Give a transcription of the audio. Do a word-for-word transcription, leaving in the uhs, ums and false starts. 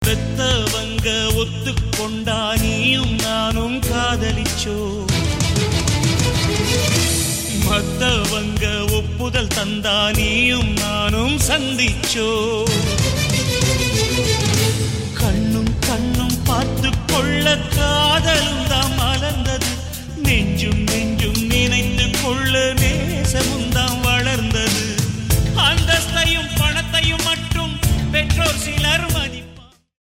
பெத்தவங்க ஒத்துக்கொண்டா நீயும் நானும் காதலிச்சோ, மத்தவங்க ஒப்புதல் தந்தா நீயும் நானும் சந்திச்சோ. கண்ணும் கண்ணும் பார்த்து கொள்ள காதலும் தான் மலர்ந்தது, நெஞ்சும் நெஞ்சும் நினைத்து கொள்ள நேசமும்